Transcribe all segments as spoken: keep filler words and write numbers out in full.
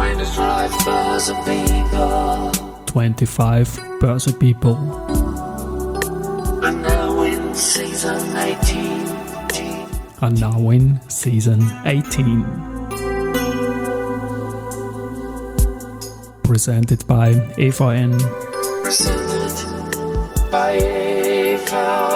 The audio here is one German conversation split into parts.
twenty-five Börse People. twenty-five Börse People. And now in season eighteen. And now in season eighteen. Presented by E V N. Presented by E V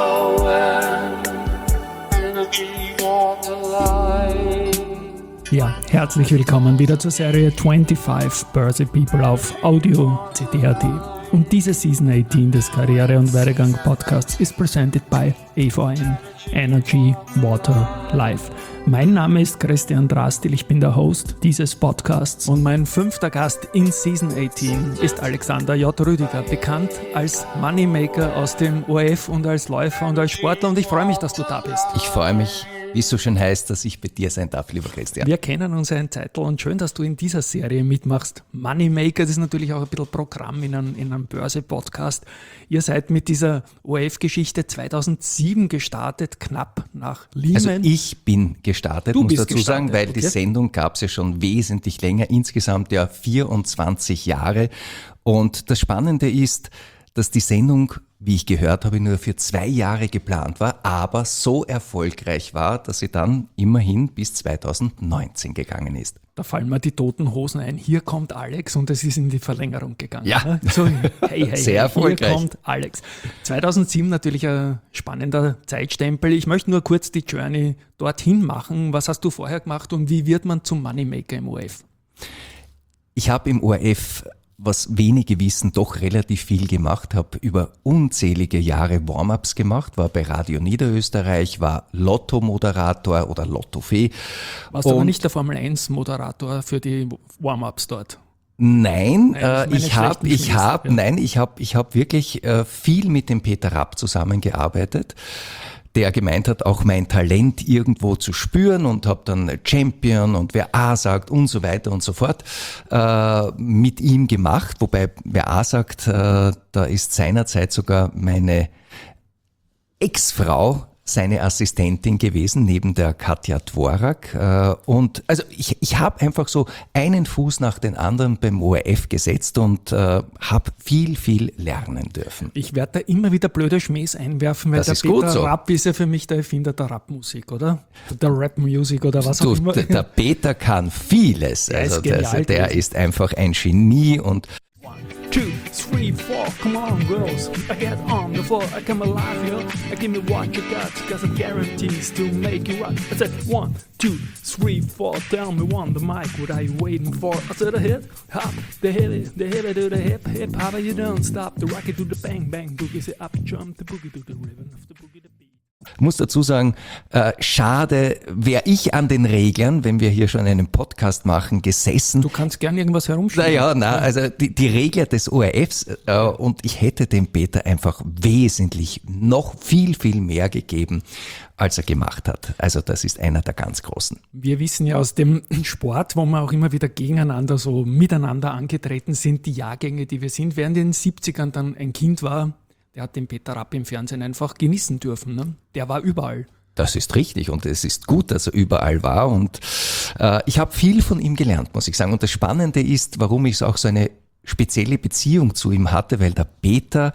N. Energy Water Life. Ja, herzlich willkommen wieder zur Serie fünfundzwanzig Börse People auf Audio C D H T. Und diese Season achtzehn des Karriere- und Werdegang-Podcasts ist presented by E V N, Energy, Water, Life. Mein Name ist Christian Drastil, ich bin der Host dieses Podcasts und mein fünfter Gast in Season achtzehn ist Alexander J. Rüdiger, bekannt als Moneymaker aus dem O R F und als Läufer und als Sportler, und ich freue mich, dass du da bist. Ich freue mich, wie es so schön heißt, dass ich bei dir sein darf, lieber Christian. Wir kennen uns ein Zeitl und schön, dass du in dieser Serie mitmachst. Moneymaker, das ist natürlich auch ein bisschen Programm in einem, in einem Börse-Podcast. Ihr seid mit dieser O R F-Geschichte zweitausendsieben gestartet, knapp nach Lehman. Also ich bin gestartet, Du muss bist dazu gestartet, sagen, weil okay. die Sendung gab es ja schon wesentlich länger, insgesamt ja vierundzwanzig Jahre. Und das Spannende ist, dass die Sendung, wie ich gehört habe, nur für zwei Jahre geplant war, aber so erfolgreich war, dass sie dann immerhin bis zweitausendneunzehn gegangen ist. Da fallen mir die toten Hosen ein. Hier kommt Alex, und es ist in die Verlängerung gegangen. Ja. Ne? So, hey, hey, Sehr hey, erfolgreich. Hier kommt Alex. zweitausendsieben natürlich ein spannender Zeitstempel. Ich möchte nur kurz die Journey dorthin machen. Was hast du vorher gemacht und wie wird man zum Moneymaker im O R F? Ich habe im O R F, was wenige wissen, doch relativ viel gemacht, habe über unzählige Jahre Warm-ups gemacht, war bei Radio Niederösterreich, war Lotto-Moderator oder Lottofee. Warst du aber Und- nicht der Formel eins Moderator für die Warm-ups dort? Nein, Nein, das äh, meine ich habe, schlechten ich Schlüsse, habe, ja. nein, ich habe, ich habe wirklich äh, viel mit dem Peter Rapp zusammengearbeitet, der gemeint hat, auch mein Talent irgendwo zu spüren, und habe dann Champion und wer A sagt und so weiter und so fort äh, mit ihm gemacht. Wobei wer A sagt, äh, da ist seinerzeit sogar meine Ex-Frau seine Assistentin gewesen, neben der Katja Dvorak. Äh, und also ich, ich habe einfach so einen Fuß nach den anderen beim O R F gesetzt und äh, habe viel, viel lernen dürfen. Ich werde da immer wieder blöde Schmähs einwerfen, weil Das der ist gut Peter so. Rapp ist ja für mich der Erfinder der Rap-Musik, oder? Der Rap-Musik oder was Du, auch immer. der, der Peter kann vieles. Der ist Also der, genial, der der ist einfach ein Genie und Two, three, four, come on girls, I get on the floor, I come alive, yo, I give me what you got, cause I guarantees to make you rock. I said one, two, three, four, tell me on the mic, what are you waiting for? I said a hip, hop, the hip, the hip, do the hip, hip, hop, you don't stop, the rocket to the bang, bang, boogie, say up, jump, the boogie to the rhythm of the boogie, the beat. muss dazu sagen, äh, schade, wäre ich an den Reglern, wenn wir hier schon einen Podcast machen, gesessen. Du kannst gern irgendwas herumschieben. Naja, na, also die, die Regler des O R Fs äh, und ich hätte dem Peter einfach wesentlich noch viel, viel mehr gegeben, als er gemacht hat. Also das ist einer der ganz Großen. Wir wissen ja aus dem Sport, wo wir auch immer wieder gegeneinander so miteinander angetreten sind, die Jahrgänge, die wir sind. Während in den siebzigern dann ein Kind war, der hat den Peter Rapp im Fernsehen einfach genießen dürfen. Ne? Der war überall. Das ist richtig und es ist gut, dass er überall war und äh, ich habe viel von ihm gelernt, muss ich sagen. Und das Spannende ist, warum ich auch so eine spezielle Beziehung zu ihm hatte, weil der Peter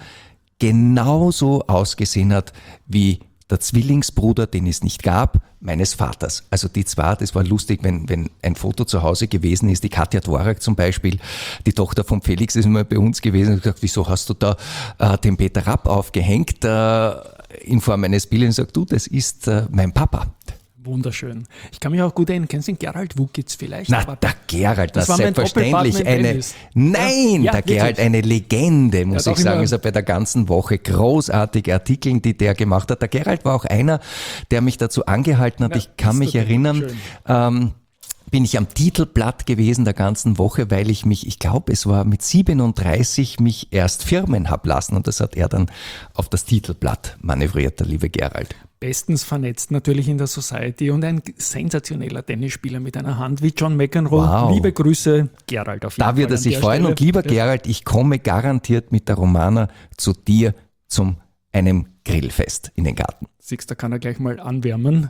genauso ausgesehen hat wie der Zwillingsbruder, den es nicht gab, meines Vaters. Also die zwei, das war lustig, wenn, wenn ein Foto zu Hause gewesen ist, die Katja Dvorak zum Beispiel, die Tochter von Felix ist mal bei uns gewesen und gesagt, wieso hast du da äh, den Peter Rapp aufgehängt äh, in Form eines Bildes und sagt, du, das ist äh, mein Papa. Wunderschön. Ich kann mich auch gut erinnern, kennst du den Gerald Wukitz vielleicht? Na, Aber der Gerald, das das war mein selbstverständlich Doppelpartner im eine, Tennis. nein, Ja, der wirklich. Gerald eine Legende, muss Ja, ich doch sagen, immer- ist er bei der ganzen Woche, großartige Artikel, die der gemacht hat. Der Gerald war auch einer, der mich dazu angehalten hat, Ja, ich kann ist mich das erinnern, schön. ähm, bin ich am Titelblatt gewesen der ganzen Woche, weil ich mich, ich glaube, es war mit siebenunddreißig, mich erst firmen hab lassen und das hat er dann auf das Titelblatt manövriert, der liebe Gerald. bestens vernetzt natürlich in der Society und ein sensationeller Tennisspieler mit einer Hand wie John McEnroe. Wow. Liebe Grüße, Gerald, auf jeden Da Fall. wird er an sich der freuen Stelle. und lieber Ja. Gerald, ich komme garantiert mit der Romana zu dir zum einem Grillfest in den Garten. Siehst, da kann er gleich mal anwärmen.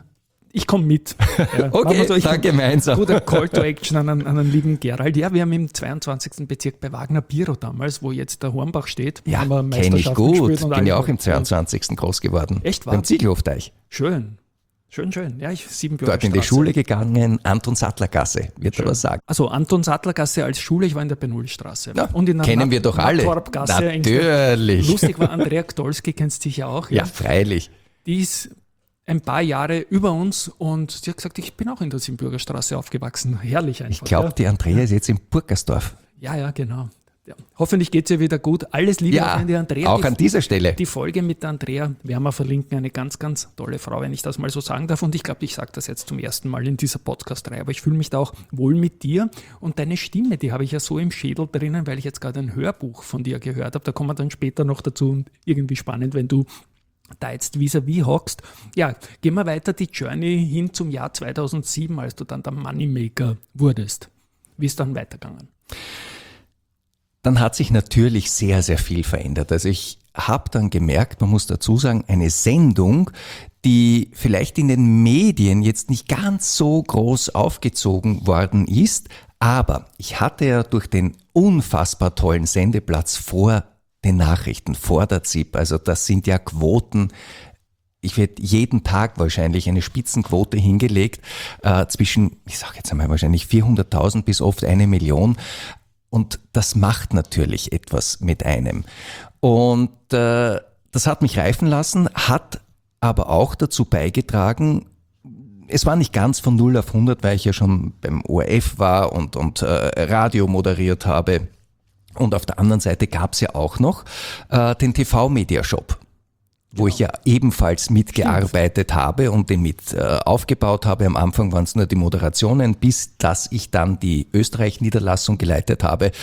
Ich komme mit. Ja, okay, so, ich dann gemeinsam. Guter Call to Action an einen, an einen lieben Gerald. Ja, wir haben im zweiundzwanzigsten Bezirk bei Wagner Biro damals, wo jetzt der Hornbach steht. Ja, haben wir kenne ich Meisterschaften gut. gespielt und Bin ja alles. auch im zweiundzwanzigsten groß geworden. Echt, wahr? Beim Ziegelhofteich. Schön. Schön, schön. Ja, ich sieben Dort in die Schule gegangen, Anton-Sattler-Gasse, wird er was sagen. Also Anton-Sattler-Gasse als Schule, ich war in der Benullstraße. Ja, und in der kennen wir doch alle. Nattorp-Gasse. Natürlich. Lustig war, Andrea Gdolski, kennst du sicher auch. Ja, freilich. Die ist ein paar Jahre über uns und sie hat gesagt, ich bin auch in der Siebenbürger Straße aufgewachsen. Herrlich einfach. Ich glaube, ja. die Andrea ist jetzt in Burgersdorf. Ja, ja, genau. Ja. Hoffentlich geht es ihr wieder gut. Alles Liebe Ja, an die Andrea. auch die, an dieser Stelle. Die Folge mit der Andrea werden wir verlinken. Eine ganz, ganz tolle Frau, wenn ich das mal so sagen darf. Und ich glaube, ich sage das jetzt zum ersten Mal in dieser Podcast-Reihe. Aber ich fühle mich da auch wohl mit dir. Und deine Stimme, die habe ich ja so im Schädel drinnen, weil ich jetzt gerade ein Hörbuch von dir gehört habe. Da kommen wir dann später noch dazu. Und irgendwie spannend, wenn du da jetzt vis-à-vis hockst. Ja, gehen wir weiter die Journey hin zum Jahr zweitausendsieben, als du dann der Moneymaker wurdest. Wie ist dann weitergegangen? Dann hat sich natürlich sehr, sehr viel verändert. Also ich habe dann gemerkt, man muss dazu sagen, eine Sendung, die vielleicht in den Medien jetzt nicht ganz so groß aufgezogen worden ist, aber ich hatte ja durch den unfassbar tollen Sendeplatz vor den Nachrichten, vor der Z I P, also das sind ja Quoten, ich werde jeden Tag wahrscheinlich eine Spitzenquote hingelegt, äh, zwischen, ich sage jetzt einmal wahrscheinlich vierhunderttausend bis oft eine Million. Und das macht natürlich etwas mit einem. Und äh, das hat mich reifen lassen, hat aber auch dazu beigetragen, es war nicht ganz von null auf hundert, weil ich ja schon beim O R F war und, und äh, Radio moderiert habe. Und auf der anderen Seite gab es ja auch noch äh, den T V-Mediashop, wo ich ja ebenfalls mitgearbeitet habe und den mit äh, aufgebaut habe. Am Anfang waren es nur die Moderationen, bis dass ich dann die Österreich-Niederlassung geleitet habe.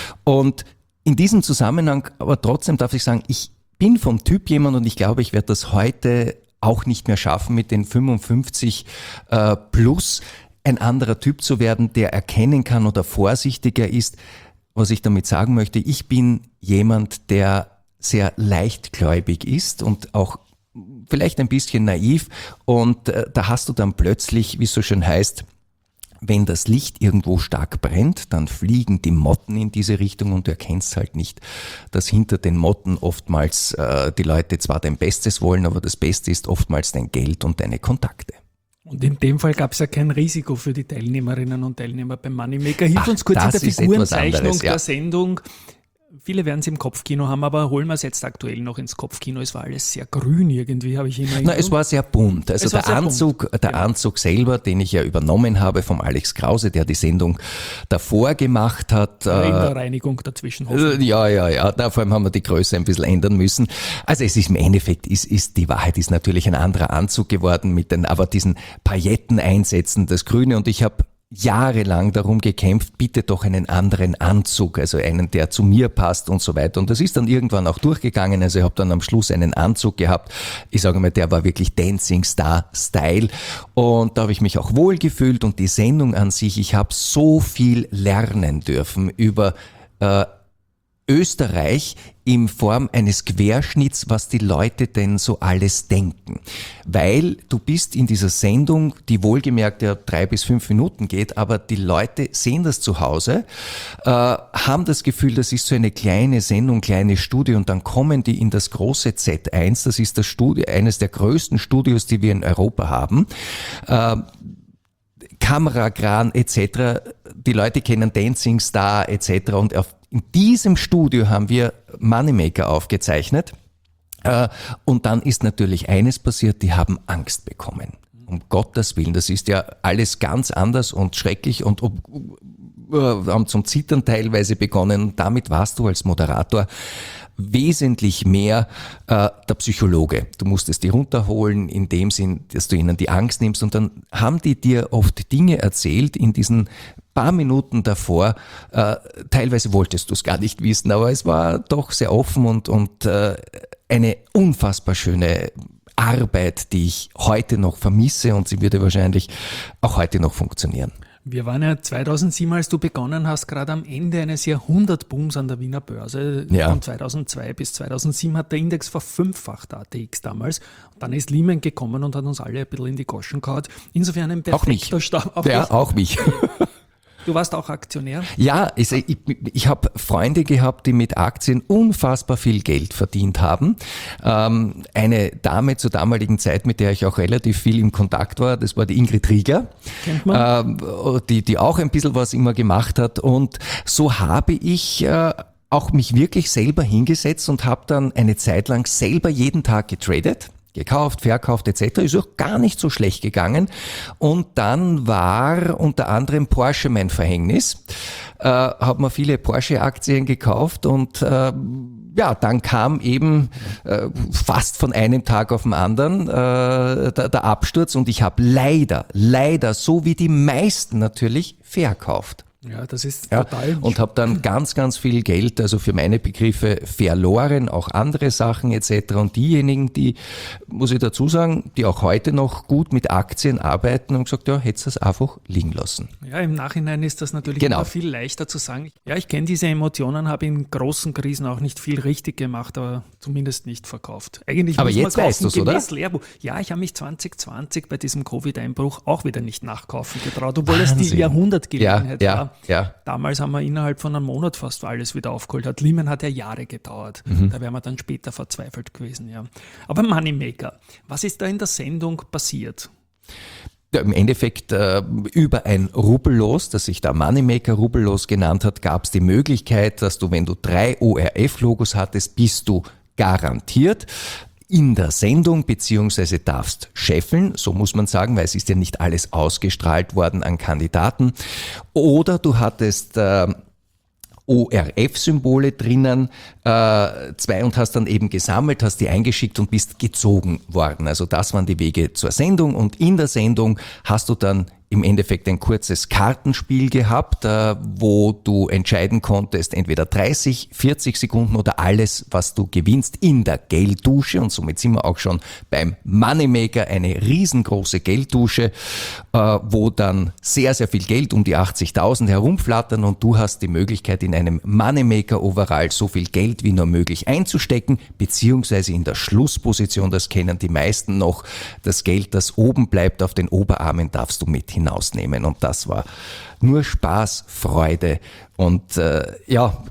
Und in diesem Zusammenhang, aber trotzdem darf ich sagen, ich bin vom Typ jemand und ich glaube, ich werde das heute auch nicht mehr schaffen, mit den fünfundfünfzig äh, plus ein anderer Typ zu werden, der erkennen kann oder vorsichtiger ist. Was ich damit sagen möchte, ich bin jemand, der sehr leichtgläubig ist und auch vielleicht ein bisschen naiv und äh, da hast du dann plötzlich, wie es so schön heißt, wenn das Licht irgendwo stark brennt, dann fliegen die Motten in diese Richtung und du erkennst halt nicht, dass hinter den Motten oftmals äh, die Leute zwar dein Bestes wollen, aber das Beste ist oftmals dein Geld und deine Kontakte. Und in dem Fall gab es ja kein Risiko für die Teilnehmerinnen und Teilnehmer beim Moneymaker. Hilf Ach, uns kurz in der Figurenzeichnung anderes, ja. der Sendung. Viele werden es im Kopfkino haben, aber holen wir es jetzt aktuell noch ins Kopfkino. Es war alles sehr grün irgendwie, habe ich immer. Na, es war sehr bunt. Also der Anzug, bunt. der ja. Anzug selber, den ich ja übernommen habe vom Alex Krause, der die Sendung davor gemacht hat. Ja, in der Reinigung dazwischen. Äh, ja, ja, ja. Da vor allem haben wir die Größe ein bisschen ändern müssen. Also es ist im Endeffekt, ist, ist die Wahrheit ist natürlich ein anderer Anzug geworden mit den, aber diesen Pailletteneinsätzen, das Grüne. Und ich habe jahrelang darum gekämpft, bitte doch einen anderen Anzug, also einen, der zu mir passt und so weiter. Und das ist dann irgendwann auch durchgegangen. Also ich habe dann am Schluss einen Anzug gehabt. Ich sage mal, der war wirklich Dancing Star Style. Und da habe ich mich auch wohl gefühlt. Und die Sendung an sich, ich habe so viel lernen dürfen über äh, Österreich in Form eines Querschnitts, was die Leute denn so alles denken. Weil du bist in dieser Sendung, die wohlgemerkt ja drei bis fünf Minuten geht, aber die Leute sehen das zu Hause, äh, haben das Gefühl, das ist so eine kleine Sendung, kleine Studie und dann kommen die in das große Z eins, das ist das Studio, eines der größten Studios, die wir in Europa haben. Äh, Kamerakran et cetera. Die Leute kennen Dancing Star et cetera. Und auf, in diesem Studio haben wir Moneymaker aufgezeichnet. Äh, und dann ist natürlich eines passiert, die haben Angst bekommen. Um Gottes Willen, das ist ja alles ganz anders und schrecklich und ob, äh, haben zum Zittern teilweise begonnen. Und damit warst du als Moderator wesentlich mehr äh, der Psychologe. Du musstest die runterholen in dem Sinn, dass du ihnen die Angst nimmst und dann haben die dir oft Dinge erzählt in diesen paar Minuten davor. Äh, teilweise wolltest du es gar nicht wissen, aber es war doch sehr offen und, und äh, eine unfassbar schöne Arbeit, die ich heute noch vermisse und sie würde wahrscheinlich auch heute noch funktionieren. Wir waren ja zweitausendsieben, als du begonnen hast, gerade am Ende eines Jahrhundertbooms an der Wiener Börse. Ja. Von zweitausendzwei bis zweitausendsieben hat der Index verfünffacht, A T X damals. Und dann ist Lehman gekommen und hat uns alle ein bisschen in die Goschen gehauen. Insofern ein Auch mich. perfekter Start. Auch Ja, dich. auch mich. Du warst auch Aktionär? Ja, ich, ich, ich habe Freunde gehabt, die mit Aktien unfassbar viel Geld verdient haben. Ähm, eine Dame zur damaligen Zeit, mit der ich auch relativ viel im Kontakt war, das war die Ingrid Rieger, Kennt man? ähm, die, die auch ein bisschen was immer gemacht hat. Und so habe ich äh, auch mich wirklich selber hingesetzt und habe dann eine Zeit lang selber jeden Tag getradet. Gekauft, verkauft et cetera. Ist auch gar nicht so schlecht gegangen. Und dann war unter anderem Porsche mein Verhängnis. Äh, habe mir viele Porsche-Aktien gekauft und äh, ja, dann kam eben äh, fast von einem Tag auf den anderen äh, der, der Absturz und ich habe leider, leider, so wie die meisten natürlich, verkauft. Ja, das ist Ja, total. und habe dann ganz, ganz viel Geld, also für meine Begriffe, verloren, auch andere Sachen et cetera. Und diejenigen, die, muss ich dazu sagen, die auch heute noch gut mit Aktien arbeiten, haben gesagt, ja, hättest du es einfach liegen lassen. Ja, im Nachhinein ist das natürlich Genau. immer viel leichter zu sagen. Ja, ich kenne diese Emotionen, habe in großen Krisen auch nicht viel richtig gemacht, aber zumindest nicht verkauft. Eigentlich Aber muss man jetzt weißt kaufen, du's, oder? gemäß Lehrbuch. Ja, ich habe mich zwanzig zwanzig bei diesem Covid-Einbruch auch wieder nicht nachkaufen getraut, obwohl es die Wahnsinn. Jahrhundertgelegenheit Ja, ja, war. ja. Damals haben wir innerhalb von einem Monat fast alles wieder aufgeholt. Hat Lehman hat ja Jahre gedauert. Mhm. Da wären wir dann später verzweifelt gewesen. Ja. Aber Moneymaker, was ist da in der Sendung passiert? Ja, im Endeffekt äh, über ein Rubbellos, das sich da Moneymaker Rubbellos genannt hat, gab es die Möglichkeit, dass du, wenn du drei O R F-Logos hattest, bist du garantiert in der Sendung, beziehungsweise darfst scheffeln, so muss man sagen, weil es ist ja nicht alles ausgestrahlt worden an Kandidaten. Oder du hattest äh, O R F-Symbole drinnen, äh, zwei und hast dann eben gesammelt, hast die eingeschickt und bist gezogen worden. Also das waren die Wege zur Sendung und in der Sendung hast du dann im Endeffekt ein kurzes Kartenspiel gehabt, äh, wo du entscheiden konntest, entweder dreißig, vierzig Sekunden oder alles, was du gewinnst in der Gelddusche. Und somit sind wir auch schon beim Moneymaker, eine riesengroße Gelddusche, äh, wo dann sehr, sehr viel Geld, um die achtzigtausend herumflattern und du hast die Möglichkeit, in einem Moneymaker-Overall so viel Geld wie nur möglich einzustecken, beziehungsweise in der Schlussposition, das kennen die meisten noch, das Geld, das oben bleibt auf den Oberarmen, darfst du mit hinausnehmen. Und das war nur Spaß, Freude und äh, ja,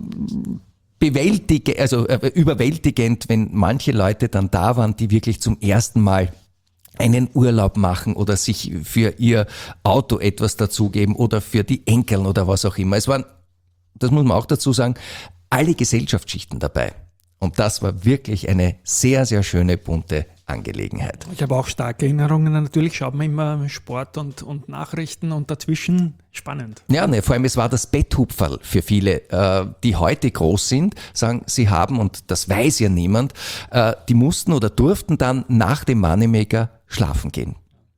bewältige, also äh, überwältigend, wenn manche Leute dann da waren, die wirklich zum ersten Mal einen Urlaub machen oder sich für ihr Auto etwas dazugeben oder für die Enkeln oder was auch immer. Es waren, das muss man auch dazu sagen, alle Gesellschaftsschichten dabei. Und das war wirklich eine sehr, sehr schöne, bunte Angelegenheit. Ich habe auch starke Erinnerungen. Natürlich schaut man immer Sport und, und Nachrichten und dazwischen spannend. Ja, ne, vor allem es war das Betthupferl für viele, äh, die heute groß sind, sagen, sie haben, und das weiß ja niemand, äh, die mussten oder durften dann nach dem Moneymaker schlafen gehen.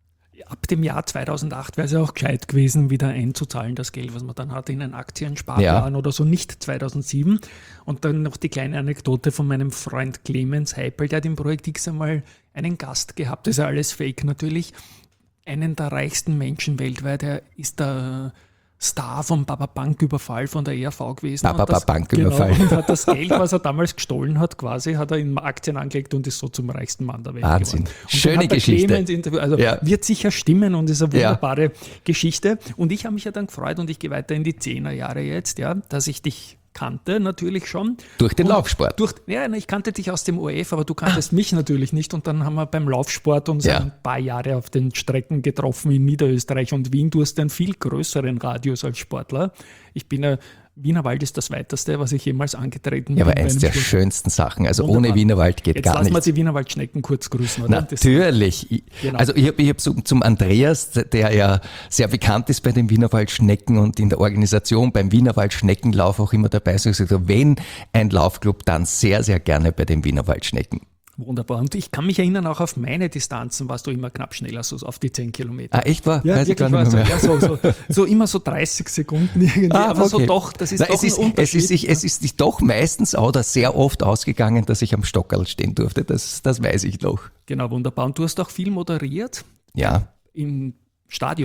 Ab dem Jahr zweitausendacht wäre es ja auch gescheit gewesen, wieder einzuzahlen, das Geld, was man dann hatte in einen Aktiensparplan Ja. oder so, nicht zweitausendsieben. Und dann noch die kleine Anekdote von meinem Freund Clemens Heipel, der hat im Projekt X einmal einen Gast gehabt, das ist ja alles fake natürlich, einen der reichsten Menschen weltweit, er ist der Star vom Baba-Bank-Überfall von der E R V gewesen. Und das- Baba-Bank-Überfall. Genau, und hat das Geld, was er damals gestohlen hat, quasi, hat er in Aktien angelegt und ist so zum reichsten Mann der Welt Wahnsinn. geworden. Und Schöne dann hat der Geschichte. Clemens Interview, also Ja. wird sicher stimmen und ist eine Ja. wunderbare Geschichte. Und ich habe mich ja dann gefreut und ich gehe weiter in die Zehnerjahre jetzt, ja, dass ich dich kannte natürlich schon. Durch den Und Laufsport. Durch, ja, ich kannte dich aus dem O R F, aber du kanntest mich natürlich nicht. Und dann haben wir beim Laufsport uns Ja. ein paar Jahre auf den Strecken getroffen in Niederösterreich und Wien. Du hast einen viel größeren Radius als Sportler. Ich bin ja, Wienerwald ist das weiteste, was ich jemals angetreten Ja, aber bin. bei eins einem der Sport. schönsten Sachen. Also Wunderbar. ohne Wienerwald geht Jetzt gar lassen wir nichts. die Wienerwaldschnecken kurz grüßen, oder? Das- Natürlich. Ich- Genau. Also ich habe ich hab zum, zum Andreas, der ja sehr bekannt ist bei den Wienerwaldschnecken und in der Organisation beim Wienerwaldschneckenlauf auch immer dabei ist, gesagt, wenn ein Laufclub, dann sehr, sehr gerne bei den Wienerwaldschnecken. Wunderbar. Und ich kann mich erinnern, auch auf meine Distanzen warst du immer knapp schneller, so auf die zehn Kilometer. Ah, echt wahr? Ja, Weiß ich wirklich gar nicht war mehr. so, ja, so, so, so immer so dreißig Sekunden irgendwie, Ah, aber so okay. doch, das ist Na, doch es, ist, ein es, Unterschied. ist, sich- es ist sich doch meistens oder sehr oft ausgegangen, dass ich am Stockerl stehen durfte. Das, das weiß ich noch. Genau, wunderbar. Und du hast auch viel moderiert Ja. im Stadion.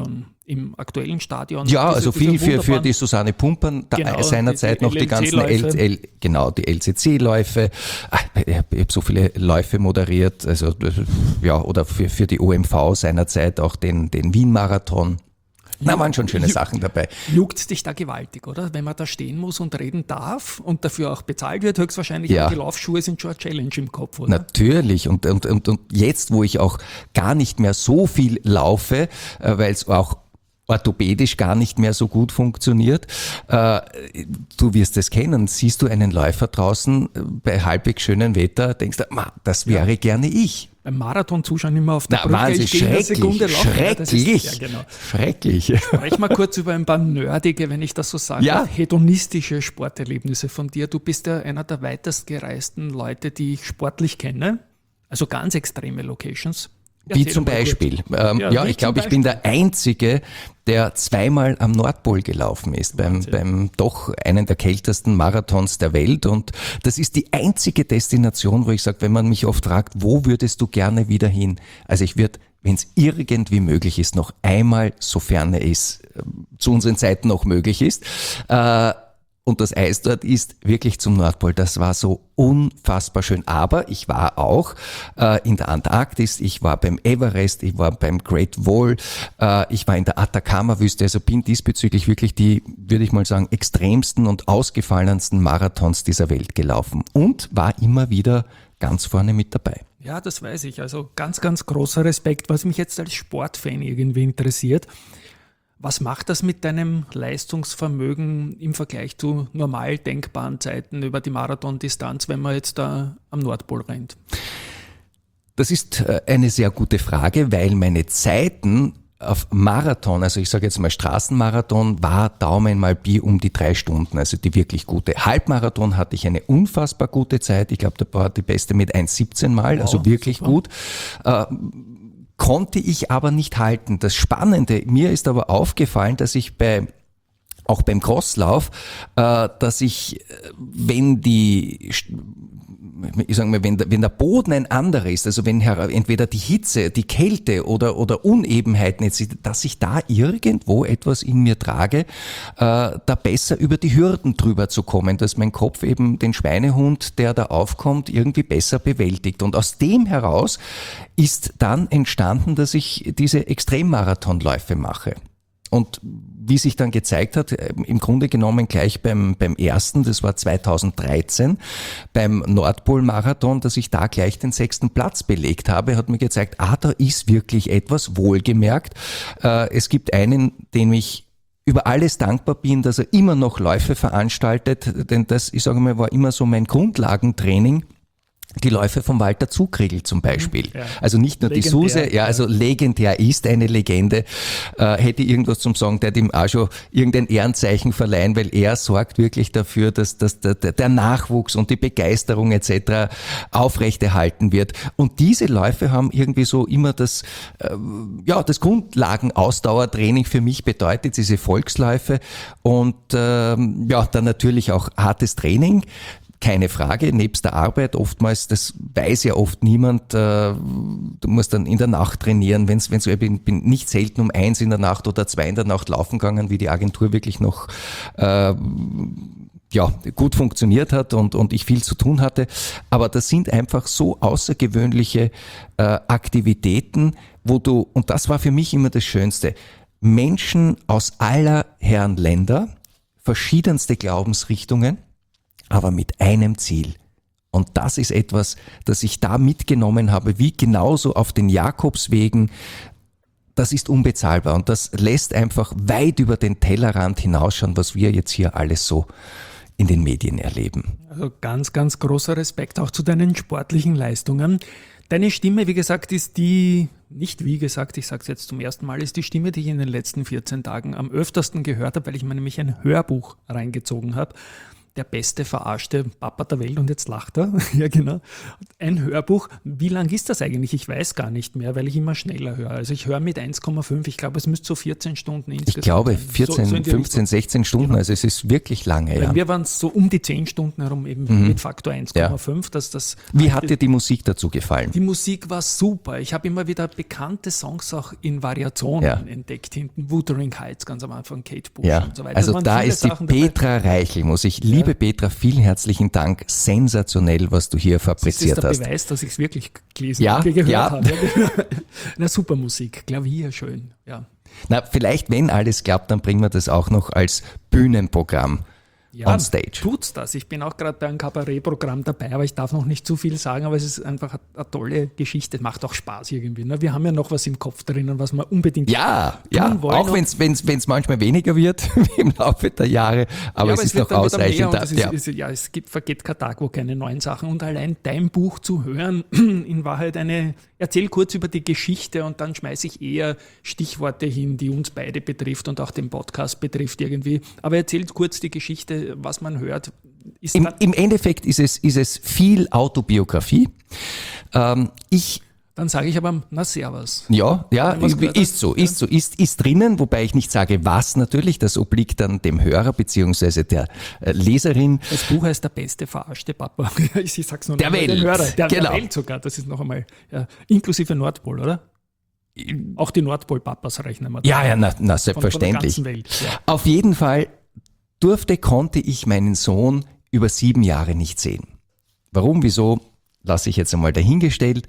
im aktuellen Stadion. Ja, diese, also viel für, für die wunderbaren- Susanne Pumpern, da Genau, seinerzeit die- die noch die ganzen L, L L C-Läufe. L, genau, die L C C-Läufe. Ah, Ich habe hab so viele Läufe moderiert, also ja, oder für, für die O M V seinerzeit auch den, den Wien-Marathon. Da waren schon schöne Ju- Sachen dabei. Juckt dich da gewaltig, oder? Wenn man da stehen muss und reden darf und dafür auch bezahlt wird, höchstwahrscheinlich, Ja. aber die Laufschuhe sind schon eine Challenge im Kopf, oder? Natürlich und, und, und, und jetzt, wo ich auch gar nicht mehr so viel laufe, äh, weil es auch orthopädisch gar nicht mehr so gut funktioniert. Äh, du wirst es kennen, siehst du einen Läufer draußen äh, bei halbwegs schönem Wetter, denkst du, "Ma, das wäre gerne ich." Beim Marathon zuschauen immer auf der Na, Brücke, Wahnsinn, ich gehe in einer Sekunde schrecklich, laufen. Ja, das ist- schrecklich, Ja, genau. schrecklich. Sprech mal kurz über ein paar nerdige, wenn ich das so sagen Ja. darf, hedonistische Sporterlebnisse von dir. Du bist ja einer der weitest gereisten Leute, die ich sportlich kenne. Also ganz extreme Locations. Wie Erzähl zum doch mal kurz. Beispiel. Ähm, Ja, ja, wie ich glaube, zum ich bin der Einzige, der zweimal am Nordpol gelaufen ist, beim, beim doch einen der kältesten Marathons der Welt. Und das ist die einzige Destination, wo ich sage, wenn man mich oft fragt, wo würdest du gerne wieder hin? Also ich würde, wenn es irgendwie möglich ist, noch einmal, sofern es äh, zu unseren Zeiten noch möglich ist, äh, und das Eis dort ist wirklich zum Nordpol. Das war so unfassbar schön. Aber ich war auch äh, in der Antarktis, ich war beim Everest, ich war beim Great Wall, äh, ich war in der Atacama-Wüste. Also bin diesbezüglich wirklich die, würde ich mal sagen, extremsten und ausgefallensten Marathons dieser Welt gelaufen. Und war immer wieder ganz vorne mit dabei. Ja, das weiß ich. Also ganz, ganz großer Respekt. Was mich jetzt als Sportfan irgendwie interessiert, was macht das mit deinem Leistungsvermögen im Vergleich zu normal denkbaren Zeiten über die Marathondistanz, wenn man jetzt da am Nordpol rennt? Das ist äh, eine sehr gute Frage, weil meine Zeiten auf Marathon, also ich sage jetzt mal Straßenmarathon, war Daumen mal Pi um die drei Stunden, also die wirklich gute. Halbmarathon hatte ich eine unfassbar gute Zeit, ich glaube, da war die beste mit eins siebzehn Mal, also wirklich super. gut. Äh, konnte ich aber nicht halten. Das Spannende, mir ist aber aufgefallen, dass ich bei auch beim Crosslauf, äh, dass ich, äh, wenn die, ich sag mal, wenn der, wenn der Boden ein anderer ist, also wenn her, entweder die Hitze, die Kälte oder, oder Unebenheiten jetzt, dass ich da irgendwo etwas in mir trage, äh, da besser über die Hürden drüber zu kommen, dass mein Kopf eben den Schweinehund, der da aufkommt, irgendwie besser bewältigt. Und aus dem heraus ist dann entstanden, dass ich diese Extremmarathonläufe mache. Und wie sich dann gezeigt hat, im Grunde genommen gleich beim, beim ersten, das war zweitausenddreizehn, beim Nordpol-Marathon, dass ich da gleich den sechsten Platz belegt habe, hat mir gezeigt, ah, da ist wirklich etwas, wohlgemerkt. Äh, es gibt einen, dem ich über alles dankbar bin, dass er immer noch Läufe veranstaltet, denn das, ich sage mal, war immer so mein Grundlagentraining. Die Läufe von Walter Zugriegel zum Beispiel. Ja. Also nicht nur Legendär, die Suse, ja, also legendär ist eine Legende. Äh, hätte irgendwas zum Sagen, der hat ihm auch schon irgendein Ehrenzeichen verleihen, weil er sorgt wirklich dafür, dass, dass der, der Nachwuchs und die Begeisterung et cetera aufrechterhalten wird. Und diese Läufe haben irgendwie so immer das, äh, ja, das Grundlagenausdauertraining für mich bedeutet, diese Volksläufe und ähm, ja, dann natürlich auch hartes Training. Keine Frage, nebst der Arbeit oftmals, das weiß ja oft niemand, äh, du musst dann in der Nacht trainieren, wenn's, wenn's, ich bin, bin nicht selten um eins in der Nacht oder zwei in der Nacht laufen gegangen, wie die Agentur wirklich noch äh, ja, gut funktioniert hat und, und ich viel zu tun hatte. Aber das sind einfach so außergewöhnliche äh, Aktivitäten, wo du, und das war für mich immer das Schönste, Menschen aus aller Herren Länder, verschiedenste Glaubensrichtungen, aber mit einem Ziel. Und das ist etwas, das ich da mitgenommen habe, wie genauso auf den Jakobswegen. Das ist unbezahlbar und das lässt einfach weit über den Tellerrand hinausschauen, was wir jetzt hier alles so in den Medien erleben. Also ganz, ganz großer Respekt auch zu deinen sportlichen Leistungen. Deine Stimme, wie gesagt, ist die, nicht wie gesagt, ich sage es jetzt zum ersten Mal, ist die Stimme, die ich in den letzten vierzehn Tagen am öftersten gehört habe, weil ich mir nämlich ein Hörbuch reingezogen habe. der beste verarschte Papa der Welt und jetzt lacht er. Ja, genau. Ein Hörbuch. Wie lang ist das eigentlich? Ich weiß gar nicht mehr, weil ich immer schneller höre. Also ich höre mit eins Komma fünf. Ich glaube, es müsste so vierzehn Stunden insgesamt Ich glaube sein. vierzehn, so, so fünfzehn, sechzehn Stunden, Genau. also es ist wirklich lange. Bei Ja. mir waren es so um die zehn Stunden herum, eben mhm. mit Faktor eins Komma fünf. Ja. Dass das Wie hat dir die Musik dazu gefallen? Die Musik war super. Ich habe immer wieder bekannte Songs auch in Variationen Ja. entdeckt. Hinten Wuthering Heights ganz am Anfang, Kate Bush Ja, und so weiter. also waren da viele ist die Sachen dabei. Petra Reichel-Muss. Ich liebe Ja. Petra, vielen herzlichen Dank. Sensationell, was du hier Das ist fabriziert der hast. Beweis, dass ich es wirklich gelesen Ja, und gehört ja. habe. Na, super Musik, Klavier, schön. Ja. Na, vielleicht, wenn alles klappt, dann bringen wir das auch noch als Bühnenprogramm Ja, on stage. tut's das. Ich bin auch gerade bei einem Kabarettprogramm dabei, aber ich darf noch nicht zu viel sagen, aber es ist einfach eine, eine tolle Geschichte. Macht auch Spaß irgendwie. Ne? Wir haben ja noch was im Kopf drinnen, was wir unbedingt Ja, tun ja, wollen. auch Und- wenn es wenn's, wenn's manchmal weniger wird im Laufe der Jahre, aber Ja, es ist wird noch dann wieder ausreichend. mehr Da, und es ist, ja. ist, ja, es gibt, vergeht kein Tag, wo keine neuen Sachen. Und allein dein Buch zu hören, in Wahrheit eine, erzähl kurz über die Geschichte und dann schmeiße ich eher Stichworte hin, die uns beide betrifft und auch den Podcast betrifft irgendwie. Aber erzählt kurz die Geschichte, was man hört. Ist Im, dann, Im Endeffekt ist es, ist es viel Autobiografie. Ähm, ich dann sage ich aber, na servus. Ja, ja, Wenn man's gehört ist hat, so, ist so, ist, ist drinnen, wobei ich nicht sage, was natürlich, das obliegt dann dem Hörer beziehungsweise der äh, Leserin. Das Buch heißt Der beste verarschte Papa. Ich sag's nur Der noch mal den Welt. Hörer. Der, Genau. der Welt sogar, das ist noch einmal, ja, inklusive Nordpol, oder? Auch die Nordpol-Papas rechnen wir. Ja, ja, na, na Von, von der selbstverständlich. ganzen Welt. Ja. Auf jeden Fall durfte, konnte ich meinen Sohn über sieben Jahre nicht sehen. Warum, wieso, lasse ich jetzt einmal dahingestellt.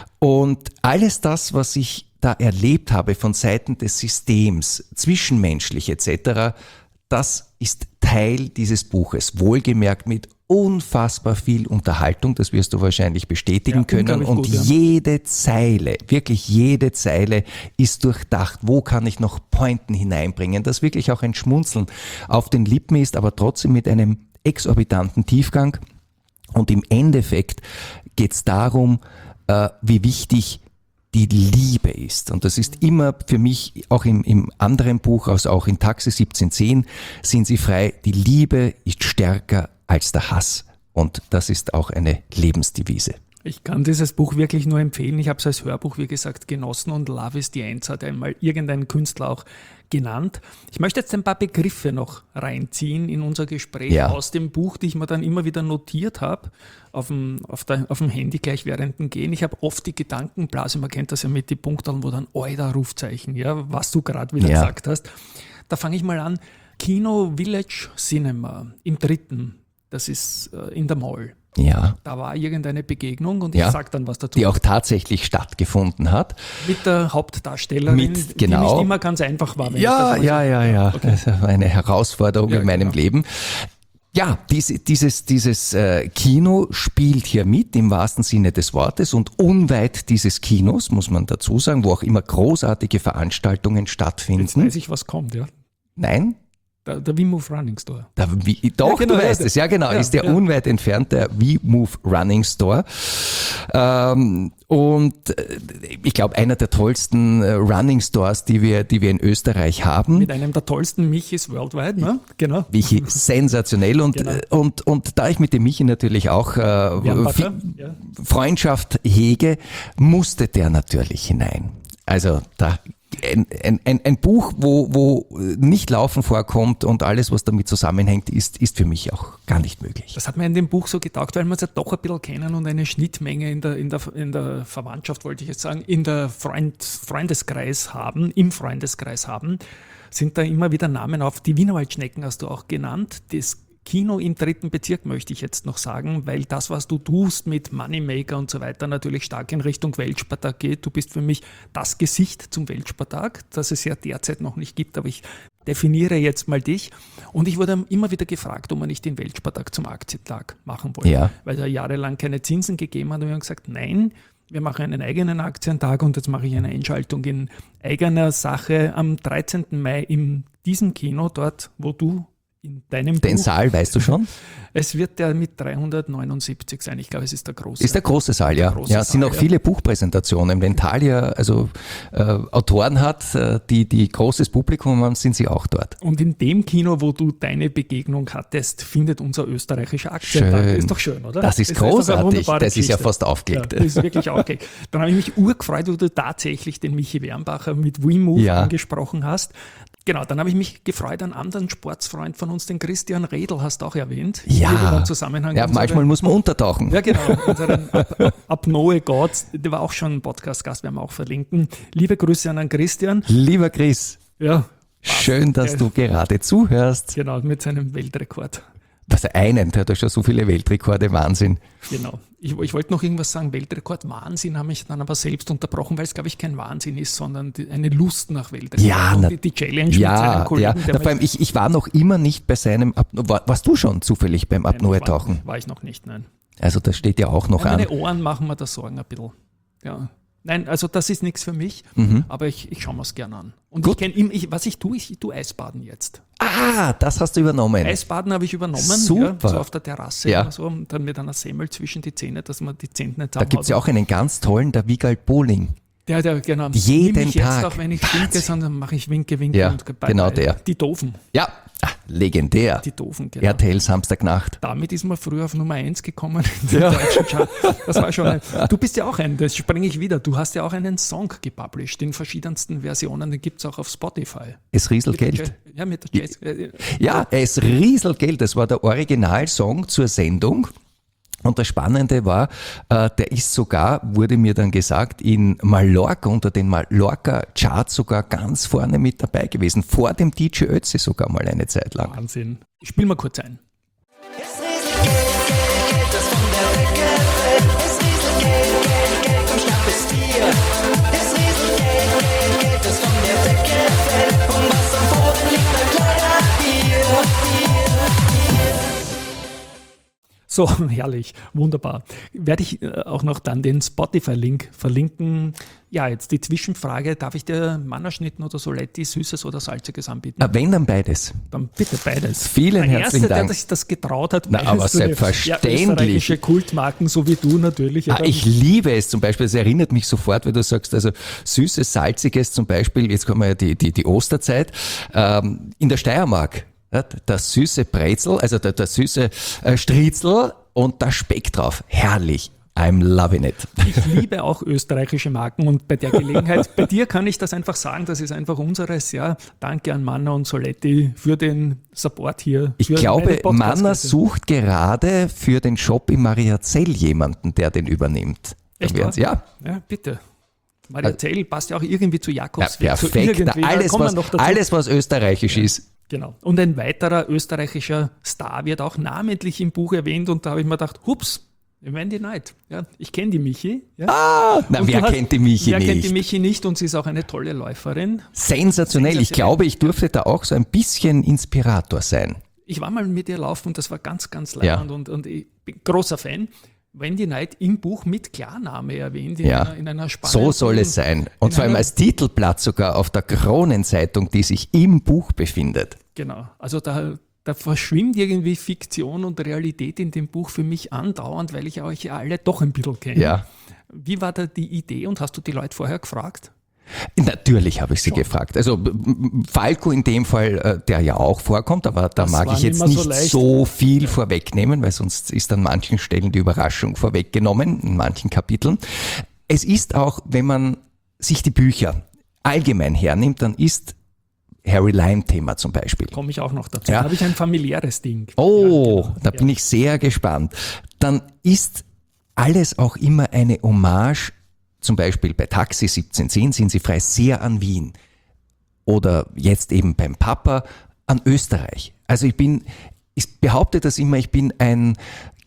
Und alles das, was ich da erlebt habe von Seiten des Systems, zwischenmenschlich et cetera, das ist Teil dieses Buches. Wohlgemerkt mit unfassbar viel Unterhaltung, das wirst du wahrscheinlich bestätigen Ja, können. unglaublich Und gut, ja. jede Zeile, wirklich jede Zeile ist durchdacht. Wo kann ich noch Pointen hineinbringen, dass wirklich auch ein Schmunzeln auf den Lippen ist, aber trotzdem mit einem exorbitanten Tiefgang. Und im Endeffekt geht es darum, äh, wie wichtig die Liebe ist. Und das ist immer für mich, auch im, im anderen Buch, also auch in Taxi siebzehn zehn, sind sie frei. Die Liebe ist stärker als der Hass. Und das ist auch eine Lebensdevise. Ich kann dieses Buch wirklich nur empfehlen. Ich habe es als Hörbuch, wie gesagt, genossen und Love is the Answer hat einmal irgendein Künstler auch genannt. Ich möchte jetzt ein paar Begriffe noch reinziehen in unser Gespräch Ja. aus dem Buch, die ich mir dann immer wieder notiert habe, auf dem, auf, der, auf dem Handy gleich während dem Gehen. Ich habe oft die Gedankenblase, man kennt das ja mit den Punkten, wo dann Alter, Rufzeichen, ja, was du gerade wieder Ja. gesagt hast. Da fange ich mal an. Kino Village Cinema im dritten, das ist äh, in der Mall. Ja, Da war irgendeine Begegnung und ich Ja. sage dann was dazu. die auch tatsächlich stattgefunden hat. Mit der Hauptdarstellerin, Mit- genau. die nicht immer ganz einfach war. Wenn ich Ja, das mal ja, so- ja, ja. Das war eine Herausforderung Ja, in meinem genau. Leben. Ja, diese, dieses, dieses äh, Kino spielt hier mit im wahrsten Sinne des Wortes und unweit dieses Kinos, muss man dazu sagen, wo auch immer großartige Veranstaltungen Jetzt stattfinden. weiß ich, was kommt, ja. Nein? Der, der Wimove Running Store. Da, wie, doch, genau, du ja, weißt der- es, ja genau, ja, ist der ja. unweit entfernt, der V-Move Running Store. Ähm, und äh, ich glaube, einer der tollsten äh, Running Stores, die wir, die wir in Österreich haben. Mit einem der tollsten Michis worldwide, ne? Genau. Michi, sensationell. Und, Genau. äh, und, und da ich mit dem Michi natürlich auch äh, Wernbacher, viel ja. Freundschaft hege, musste der natürlich hinein. Also da ein, ein, ein, ein Buch, wo, wo nicht Laufen vorkommt und alles, was damit zusammenhängt, ist, ist für mich auch gar nicht möglich. Das hat mir in dem Buch so getaugt, weil wir es ja doch ein bisschen kennen und eine Schnittmenge in der, in der, in der Verwandtschaft, wollte ich jetzt sagen, in der Freund, Freundeskreis haben, im Freundeskreis haben, sind da immer wieder Namen auf. Die Wienerwaldschnecken hast du auch genannt. Das Kino im dritten Bezirk möchte ich jetzt noch sagen, weil das, was du tust mit Moneymaker und so weiter, natürlich stark in Richtung Weltspartag geht. Du bist für mich das Gesicht zum Weltspartag, das es ja derzeit noch nicht gibt, aber ich definiere jetzt mal dich. Und ich wurde immer wieder gefragt, ob man nicht den Weltspartag zum Aktientag machen wollen, Ja. weil er jahrelang keine Zinsen gegeben hat. Und wir haben gesagt, nein, wir machen einen eigenen Aktientag und jetzt mache ich eine Einschaltung in eigener Sache am dreizehnten Mai in diesem Kino, dort, wo du in deinem Den Buch. Saal, weißt du schon? Es wird der mit dreihundertneunundsiebzig sein. Ich glaube, es ist der große. Ist der große Saal, ja. große Ja, es sind Saal, auch ja. viele Buchpräsentationen. Wenn Thalia also äh, Autoren hat, äh, die, die großes Publikum haben, sind sie auch dort. Und in dem Kino, wo du deine Begegnung hattest, findet unser österreichischer Akzent statt. Schön. Ist doch schön, oder? Das ist einfach eine großartig. wunderbare Das ist ja Geschichte. fast aufgelegt. Ja, das ist wirklich aufgelegt. Dann habe ich mich urgefreut, wo du tatsächlich den Michi Wernbacher mit WeMove Ja. angesprochen hast. Genau, dann habe ich mich gefreut, einen anderen Sportsfreund von uns, den Christian Redl, hast du auch erwähnt. Ja. Hier wieder im Zusammenhang Ja, unsere- manchmal muss man untertauchen. Ja, genau. Unseren Ap- Ap- Apnoe Gott, der war auch schon ein Podcast-Gast, werden wir auch verlinken. Liebe Grüße an den Christian. Lieber Chris, Ja, schön, dass Ja. du gerade zuhörst. genau, mit seinem Weltrekord. Was einen, der hat ja schon so viele Weltrekorde, Wahnsinn. Genau. Ich, ich wollte noch irgendwas sagen, Weltrekord, Wahnsinn, habe ich dann aber selbst unterbrochen, weil es, glaube ich, kein Wahnsinn ist, sondern die, eine Lust nach Weltrekord. Ja, Und na- die, die Challenge mit seinem Ja, Kollegen. ja. der Na, vor allem, ich, ich war noch immer nicht bei seinem Apnoe. War, warst du schon zufällig beim Apnoe-Tauchen? War, war ich noch nicht, nein. Also das steht ja auch noch Ja, an. meine Ohren machen mir da Sorgen ein bisschen. Ja. Nein, also das ist nichts für mich, aber ich, ich schaue mir es gerne an. Und Gut. ich kenne, ich, was ich tue, ich, ich tue Eisbaden jetzt. Ah, das hast du übernommen. Eisbaden habe ich übernommen, Super. Ja, so auf der Terrasse Ja. oder so, und dann mit einer Semmel zwischen die Zähne, dass man die Zähne nicht Da gibt es ja auch einen ganz tollen, der Wiegald Bohling. Der, der, genau. Jeden Nimm mich jetzt Tag. auch, wenn ich winke, sondern mache ich Winke, Winke Ja, und bye, genau bye. der. Die Doofen, Ja, ah, legendär. die Doofen, genau. R T L Samstagnacht. Damit ist man früher auf Nummer eins gekommen in den deutschen Chart. Das war schon ein, du bist ja auch ein, das springe ich wieder, du hast ja auch einen Song gepublished in verschiedensten Versionen, den gibt es auch auf Spotify. Es rieselt Geld. Ja, mit der Jazz. äh, Ja, es rieselt Geld. Das war der Originalsong zur Sendung. Und das Spannende war, äh, der ist sogar, wurde mir dann gesagt, in Mallorca, unter den Mallorca-Charts sogar ganz vorne mit dabei gewesen. Vor dem D J Ötzi sogar mal eine Zeit lang. Wahnsinn. Ich spiel mal kurz ein. Es rieselt Geld, Geld, Geld, das von der Decke fällt. Es rieselt Geld, Geld, Geld vom Stadt bis dir. Es rieselt Geld, Geld, Geld, das von der Decke fällt. Und was am Boden liegt, bleibt leider hier, hier, hier. So, herrlich, wunderbar. Werde ich äh, auch noch dann den Spotify-Link verlinken. Ja, jetzt die Zwischenfrage, darf ich dir Mannerschnitten oder Soletti, Süßes oder Salziges anbieten? Ah, wenn, dann beides. Dann bitte beides. Vielen der herzlichen Erste, Dank. der sich das getraut hat. Na, beides aber zu nehmen. selbstverständlich. Ja, österreichische Kultmarken, so wie du natürlich. Ah, oder? ich liebe es zum Beispiel, es erinnert mich sofort, wenn du sagst, also süßes, salziges zum Beispiel, jetzt kommen wir ja die, die, die Osterzeit, ähm, in der Steiermark, ja, das süße Brezel, also der, der süße äh, Striezel und das Speck drauf, herrlich. I'm loving it. Ich liebe auch österreichische Marken und bei der Gelegenheit, bei dir kann ich das einfach sagen, das ist einfach unseres, ja. Danke an Manner und Soletti für den Support hier. Ich für glaube, meine Podcast-Gäste. Manner sucht gerade für den Shop in Mariazell jemanden, der den übernimmt. Da Echt werden wahr? sie- Ja, Ja, bitte. Mariazell passt ja auch irgendwie zu ja Jakobsweg. zu perfekt. irgendwie, da Alles kommen wir was, noch dazu. alles, was österreichisch ist. Genau. Und ein weiterer österreichischer Star wird auch namentlich im Buch erwähnt und da habe ich mir gedacht, hups, Wendy Knight. Ja, ich kenne die Michi. Ja. Ah, na, Und wer du hast- kennt die Michi wer nicht? kennt die Michi nicht und sie ist auch eine tolle Läuferin. Sensationell. Ich Sensationell. glaube, ich durfte da auch so ein bisschen Inspirator sein. Ich war mal mit ihr laufen und das war ganz, ganz Ja. leibend und, und ich bin großer Fan. Wendy Knight im Buch mit Klarname erwähnt, in, Ja. einer, in einer spannenden... So soll es sein. Und in vor allem einer- als Titelblatt sogar auf der Kronenzeitung, die sich im Buch befindet. Genau, also da, da verschwimmt irgendwie Fiktion und Realität in dem Buch für mich andauernd, weil ich euch ja alle doch ein bisschen kenne. Ja. Wie war da die Idee und hast du die Leute vorher gefragt? Natürlich habe ich sie gefragt. Also b- b- Falco in dem Fall, äh, der ja auch vorkommt, aber da Das mag war ich jetzt nicht nicht mehr so so, leicht. viel vorwegnehmen, weil sonst ist an manchen Stellen die Überraschung vorweggenommen, in manchen Kapiteln. Es ist auch, wenn man sich die Bücher allgemein hernimmt, dann ist Harry Lime-Thema zum Beispiel. Komme ich auch noch dazu. Ja. Da habe ich ein familiäres Ding. Oh, Ja, genau. da bin ich sehr gespannt. Dann ist alles auch immer eine Hommage, zum Beispiel bei Taxi siebzehn zehn sind sie frei sehr an Wien. Oder jetzt eben beim Papa an Österreich. Also ich bin, ich behaupte das immer, ich bin ein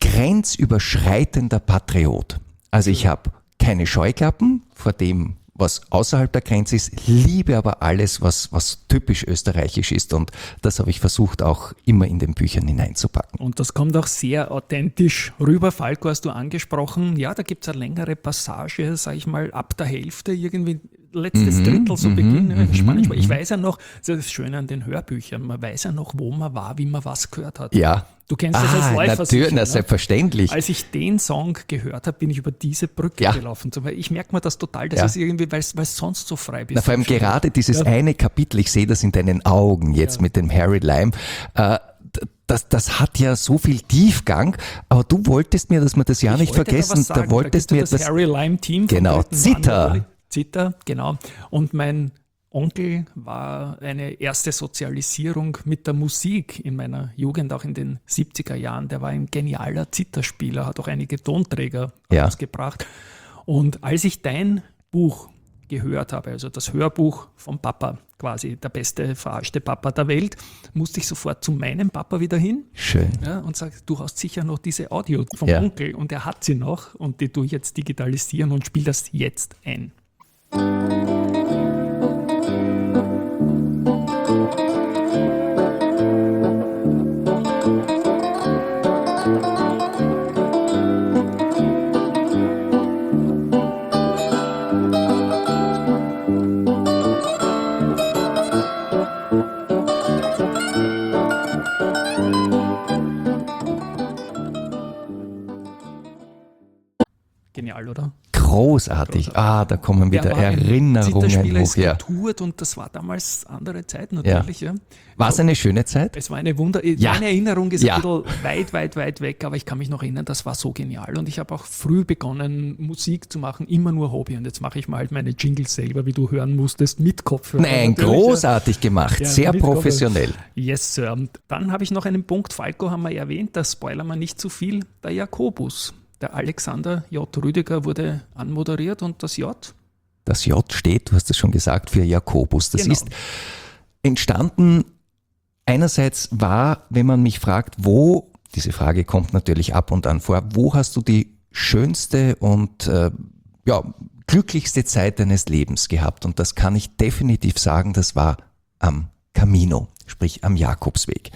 grenzüberschreitender Patriot. Also ich habe keine Scheuklappen vor dem, was außerhalb der Grenze ist, liebe aber alles, was, was typisch österreichisch ist und das habe ich versucht auch immer in den Büchern hineinzupacken. Und das kommt auch sehr authentisch rüber. Falco hast du angesprochen. Ja, da gibt es eine längere Passage, sage ich mal, ab der Hälfte irgendwie. letztes Mhm, Drittel, so mhm, Beginn, äh, mhm, spannend. Ich mhm. weiß ja noch, das ist das Schöne an den Hörbüchern, man weiß ja noch, wo man war, wie man was gehört hat. Ja. Du kennst das als Ah, Läufer natürlich, sicher, na, ne? selbstverständlich. Als ich den Song gehört habe, bin ich über diese Brücke Ja. gelaufen. So, weil ich merke mir das total, das Ja. ist irgendwie, weil es sonst so frei bist. Na, vor allem gerade dieses Ja. eine Kapitel, ich sehe das in deinen Augen jetzt Ja. mit dem Harry Lime, äh, das, das hat ja so viel Tiefgang, aber du wolltest mir, dass wir das ja Ich nicht wollte vergessen, da, was sagen. da wolltest da mir gibt es etwas... das Harry Lime Team. vom Genau, dritten Mann, Zither. natürlich. Zither, genau. Und mein Onkel war eine erste Sozialisierung mit der Musik in meiner Jugend, auch in den siebziger Jahren. Der war ein genialer Zitherspieler, hat auch einige Tonträger Ja. rausgebracht. Und als ich dein Buch gehört habe, also das Hörbuch vom Papa, quasi der beste, verarschte Papa der Welt, musste ich sofort zu meinem Papa wieder hin. Schön. Ja, und sage, du hast sicher noch diese Audio vom Ja. Onkel und er hat sie noch und die tue ich jetzt digitalisieren und spiele das jetzt ein. Genial, oder? Großartig. Ah, da kommen wieder Der war ein Erinnerungen Zitherspieler, hoch. ist Ja. getourt und das war damals andere Zeit natürlich. Ja. War es eine schöne Zeit? Es war eine Wunder... Ja. Meine Erinnerung ist Ja. ein bisschen weit, weit, weit weg, aber ich kann mich noch erinnern, das war so genial. Und ich habe auch früh begonnen, Musik zu machen, immer nur Hobby. Und jetzt mache ich mal halt meine Jingles selber, wie du hören musstest, mit Kopfhörer. Nein, natürlich, ja. großartig gemacht. Ja, Sehr mit Kopfhörer. professionell. Yes, Sir. Und dann habe ich noch einen Punkt, Falco haben wir erwähnt, da spoilern wir nicht zu viel, der Jakobus. Der Alexander J. Rüdiger wurde anmoderiert und das J. Das J steht, du hast es schon gesagt, für Jakobus. Das Genau. ist entstanden, einerseits war, wenn man mich fragt, wo, diese Frage kommt natürlich ab und an vor, wo hast du die schönste und äh, ja, glücklichste Zeit deines Lebens gehabt? Und das kann ich definitiv sagen, das war am Camino, sprich am Jakobsweg.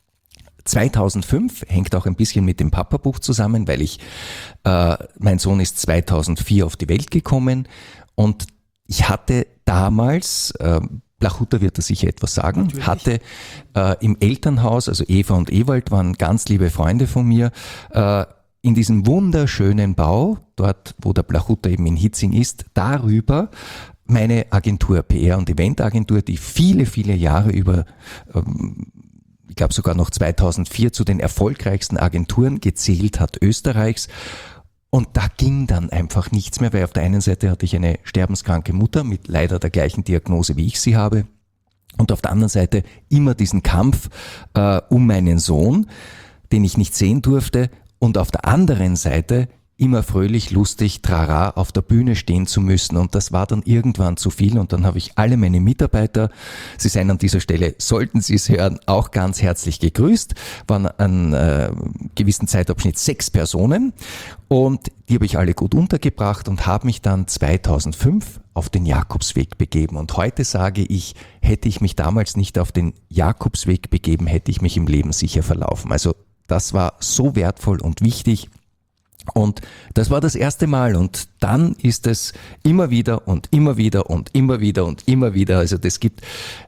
zweitausendfünf hängt auch ein bisschen mit dem Papa-Buch zusammen, weil ich, äh, mein Sohn ist zweitausendvier auf die Welt gekommen und ich hatte damals, äh, Blachutter wird da sicher etwas sagen, Natürlich. hatte äh, im Elternhaus, also Eva und Ewald waren ganz liebe Freunde von mir, äh, in diesem wunderschönen Bau, dort wo der Blachutter eben in Hitzing ist, darüber meine Agentur, P R- und Eventagentur, die viele, viele Jahre über ähm, ich glaube sogar noch zweitausendvier zu den erfolgreichsten Agenturen gezählt hat Österreichs. Und da ging dann einfach nichts mehr, weil auf der einen Seite hatte ich eine sterbenskranke Mutter mit leider der gleichen Diagnose, wie ich sie habe. Und auf der anderen Seite immer diesen Kampf äh, um meinen Sohn, den ich nicht sehen durfte. Und auf der anderen Seite immer fröhlich, lustig, trara auf der Bühne stehen zu müssen. Und das war dann irgendwann zu viel. Und dann habe ich alle meine Mitarbeiter, sie seien an dieser Stelle, sollten Sie es hören, auch ganz herzlich gegrüßt, waren an äh, gewissen Zeitabschnitt sechs Personen. Und die habe ich alle gut untergebracht und habe mich dann zweitausendfünf auf den Jakobsweg begeben. Und heute sage ich, hätte ich mich damals nicht auf den Jakobsweg begeben, hätte ich mich im Leben sicher verlaufen. Also das war so wertvoll und wichtig. Und das war das erste Mal und dann ist es immer wieder und immer wieder und immer wieder und immer wieder. Also das gibt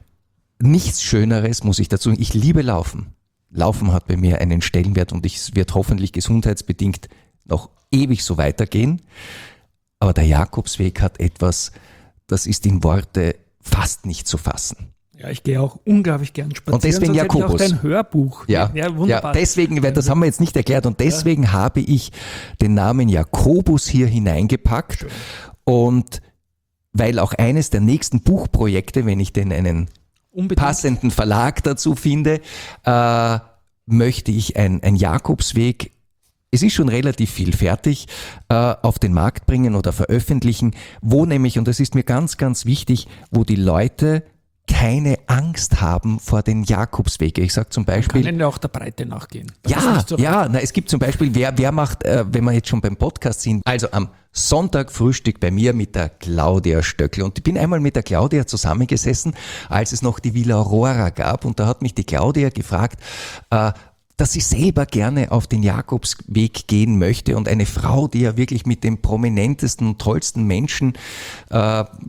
nichts Schöneres, muss ich dazu sagen. Ich liebe Laufen. Laufen hat bei mir einen Stellenwert und es wird hoffentlich gesundheitsbedingt noch ewig so weitergehen. Aber der Jakobsweg hat etwas, das ist in Worte fast nicht zu fassen. Ja, ich gehe auch unglaublich gern spazieren. Und deswegen sonst hätte ich Jakobus. auch dein Hörbuch. Ja, ja, ja, wunderbar. deswegen, weil das haben wir jetzt nicht erklärt und deswegen habe ich den Namen Jakobus hier hineingepackt. Schön. Und weil auch eines der nächsten Buchprojekte, wenn ich denn einen Unbedingt. passenden Verlag dazu finde, äh, möchte ich ein, ein Jakobsweg, es ist schon relativ viel fertig, äh, auf den Markt bringen oder veröffentlichen, wo nämlich, und das ist mir ganz, ganz wichtig, wo die Leute keine Angst haben vor den Jakobsweg. Ich sage zum Beispiel... Kann ja auch der Breite nachgehen. Das ist Ja, nicht so ja, na, es gibt zum Beispiel, wer, wer macht, äh, wenn wir jetzt schon beim Podcast sind, also am Sonntag Frühstück bei mir mit der Claudia Stöckl. Und ich bin einmal mit der Claudia zusammengesessen, als es noch die Villa Aurora gab. Und da hat mich die Claudia gefragt, äh, dass sie selber gerne auf den Jakobsweg gehen möchte. Und eine Frau, die ja wirklich mit dem prominentesten und tollsten Menschen äh,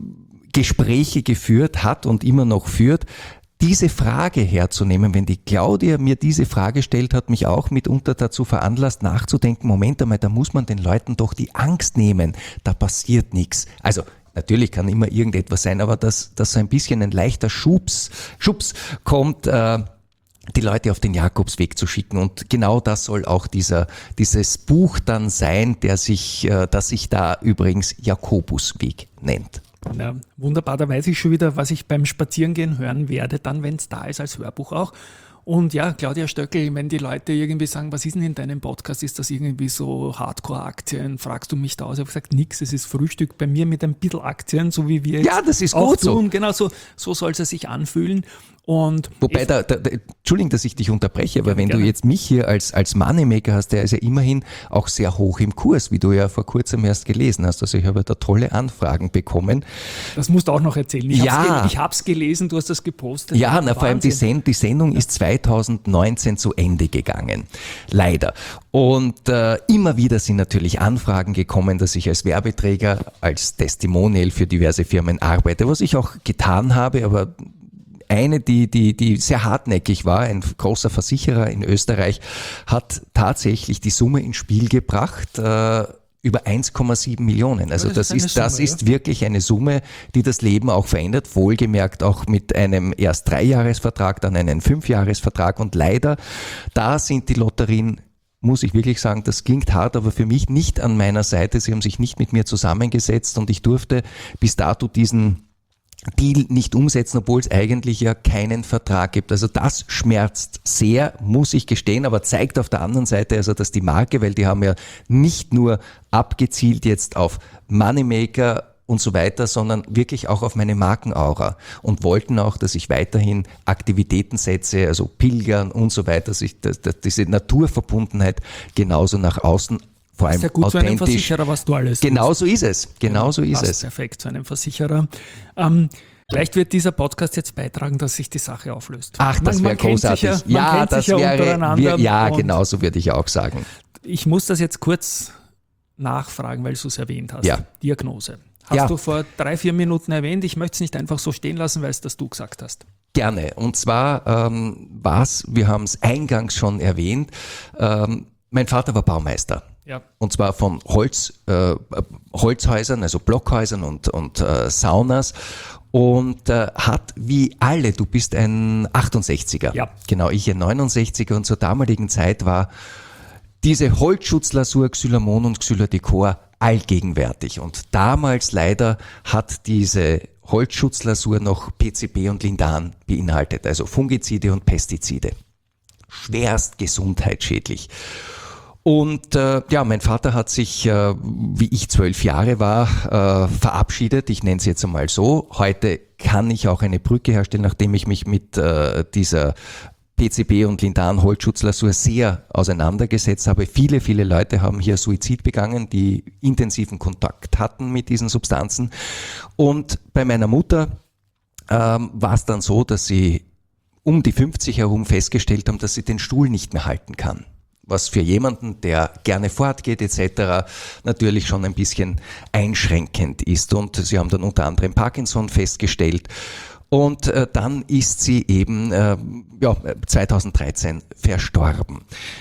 Gespräche geführt hat und immer noch führt, diese Frage herzunehmen. Wenn die Claudia mir diese Frage stellt, hat mich auch mitunter dazu veranlasst, nachzudenken, Moment einmal, da muss man den Leuten doch die Angst nehmen, da passiert nichts. Also natürlich kann immer irgendetwas sein, aber dass, dass so ein bisschen ein leichter Schubs, Schubs kommt, äh, die Leute auf den Jakobsweg zu schicken. Und genau das soll auch dieser, dieses Buch dann sein, der sich, äh, das sich da übrigens Jakobusweg nennt. Ja, wunderbar, da weiß ich schon wieder, was ich beim Spazierengehen hören werde, dann, wenn es da ist, als Hörbuch auch. Und ja, Claudia Stöckl, wenn die Leute irgendwie sagen, was ist denn in deinem Podcast, ist das irgendwie so Hardcore-Aktien, fragst du mich da aus? Ich habe gesagt, nix, es ist Frühstück bei mir mit ein bisschen Aktien, so wie wir jetzt Ja, das ist auch gut tun. so. Genau, so, so soll es sich anfühlen. Und Wobei, da, da, da, Entschuldigung, dass ich dich unterbreche, aber Ja, wenn gerne. du jetzt mich hier als, als Moneymaker hast, der ist ja immerhin auch sehr hoch im Kurs, wie du ja vor kurzem erst gelesen hast. Also ich habe da tolle Anfragen bekommen. das musst du auch noch erzählen. Ich Ja. hab's ge- ich habe es gelesen, du hast das gepostet. Ja, na, vor allem die, Wahnsinn. Sen die Sendung ist zweitausendneunzehn zu Ende gegangen. Leider. Und äh, immer wieder sind natürlich Anfragen gekommen, dass ich als Werbeträger, als Testimonial für diverse Firmen arbeite, was ich auch getan habe, aber eine, die, die, die sehr hartnäckig war, ein großer Versicherer in Österreich, hat tatsächlich die Summe ins Spiel gebracht, äh, über eins Komma sieben Millionen. Also das das ist ist, eine das Summe, ist wirklich eine Summe, die das Leben auch verändert. Wohlgemerkt auch mit einem erst Dreijahresvertrag, dann einen Fünfjahresvertrag. Und leider, da sind die Lotterien, muss ich wirklich sagen, das klingt hart, aber für mich nicht an meiner Seite. Sie haben sich nicht mit mir zusammengesetzt und ich durfte bis dato diesen Deal nicht umsetzen, obwohl es eigentlich ja keinen Vertrag gibt. Also das schmerzt sehr, muss ich gestehen, aber zeigt auf der anderen Seite also, dass die Marke, weil die haben ja nicht nur abgezielt jetzt auf Moneymaker und so weiter, sondern wirklich auch auf meine Markenaura und wollten auch, dass ich weiterhin Aktivitäten setze, also Pilgern und so weiter, dass ich dass, dass diese Naturverbundenheit genauso nach außen vor allem Ist ja gut zu einem authentisch. Versicherer, was du alles Genau so ist es. Genau so ist Passt es. perfekt zu einem Versicherer. Ähm, vielleicht wird dieser Podcast jetzt beitragen, dass sich die Sache auflöst. Ach, das Man- wäre man kennt sich großartig. Ja, man Ja, kennt das sich ja wäre, untereinander. wir, ja, und genau so würde ich auch sagen. Ich muss das jetzt kurz nachfragen, weil du es erwähnt hast. Ja. Diagnose. Hast Ja. du vor drei, vier Minuten erwähnt. Ich möchte es nicht einfach so stehen lassen, weil es das du gesagt hast. Gerne. Und zwar ähm, was, wir haben es eingangs schon erwähnt, ähm, mein Vater war Baumeister. Ja. Und zwar von Holz, äh, Holzhäusern, also Blockhäusern und, und äh, Saunas. Und äh, hat wie alle, du bist ein achtundsechziger. Ja. Genau, ich ein neunundsechziger. Und zur damaligen Zeit war diese Holzschutzlasur Xylamon und Xylodecor allgegenwärtig. Und damals leider hat diese Holzschutzlasur noch P C B und Lindan beinhaltet, also Fungizide und Pestizide. Schwerst gesundheitsschädlich. Und äh, ja, mein Vater hat sich, äh, wie ich zwölf Jahre war, äh, verabschiedet. Ich nenne es jetzt einmal so. Heute kann ich auch eine Brücke herstellen, nachdem ich mich mit äh, dieser P C B und Lindan Holzschutzlasur sehr auseinandergesetzt habe. Viele, viele Leute haben hier Suizid begangen, die intensiven Kontakt hatten mit diesen Substanzen. Und bei meiner Mutter ähm, war es dann so, dass sie um die fünfzig herum festgestellt haben, dass sie den Stuhl nicht mehr halten kann. Was für jemanden, der gerne fortgeht et cetera, natürlich schon ein bisschen einschränkend ist. Und sie haben dann unter anderem Parkinson festgestellt. Und äh, dann ist sie eben äh, ja, zweitausenddreizehn verstorben.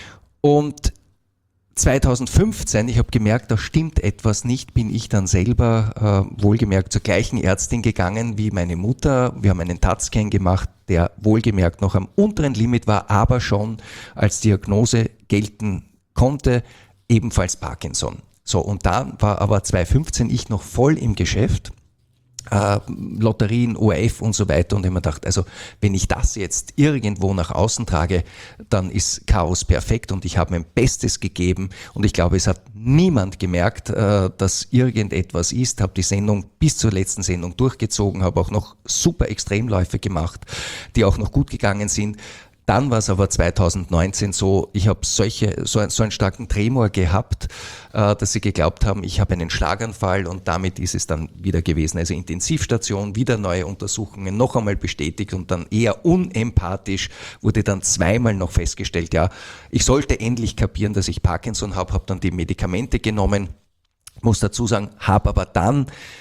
Und zweitausendfünfzehn, ich habe gemerkt, da stimmt etwas nicht, bin ich dann selber äh, wohlgemerkt zur gleichen Ärztin gegangen wie meine Mutter. Wir haben einen T A T-Scan gemacht, der wohlgemerkt noch am unteren Limit war, aber schon als Diagnose gelten konnte, ebenfalls Parkinson. So, und da war aber zweitausendfünfzehn ich noch voll im Geschäft. Äh, Lotterien, O R F und so weiter und ich habe mir gedacht, also wenn ich das jetzt irgendwo nach außen trage, dann ist Chaos perfekt und ich habe mein Bestes gegeben und ich glaube, es hat niemand gemerkt, äh, dass irgendetwas ist, habe die Sendung bis zur letzten Sendung durchgezogen, habe auch noch super Extremläufe gemacht, die auch noch gut gegangen sind. Dann war es aber zweitausendneunzehn so, ich habe solche so, so einen starken Tremor gehabt, äh, dass sie geglaubt haben, ich habe einen Schlaganfall und damit ist es dann wieder gewesen. Also Intensivstation, wieder neue Untersuchungen, noch einmal bestätigt und dann eher unempathisch wurde dann zweimal noch festgestellt, ja, ich sollte endlich kapieren, dass ich Parkinson habe, habe dann die Medikamente genommen, muss dazu sagen, habe aber dann